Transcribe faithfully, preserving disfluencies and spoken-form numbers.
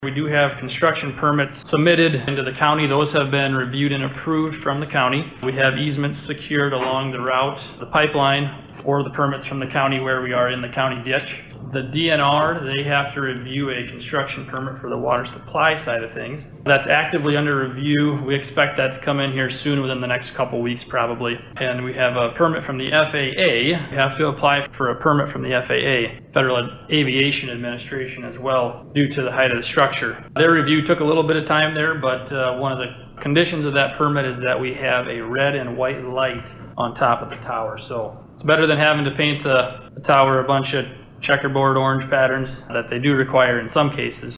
We do have construction permits submitted into the county. Those have been reviewed and approved from the county. We have easements secured along the route, the pipeline, or the permits from the county where we are in the county ditch. The D N R, they have to review a construction permit for the water supply side of things. That's actively under review. We expect that to come in here soon, within the next couple weeks probably. And we have a permit from the F A A. We have to apply for a permit from the F A A, Federal Aviation Administration, as well, due to the height of the structure. Their review took a little bit of time there, but uh, one of the conditions of that permit is that we have a red and white light on top of the tower. So it's better than having to paint the, the tower a bunch of checkerboard orange patterns that they do require in some cases.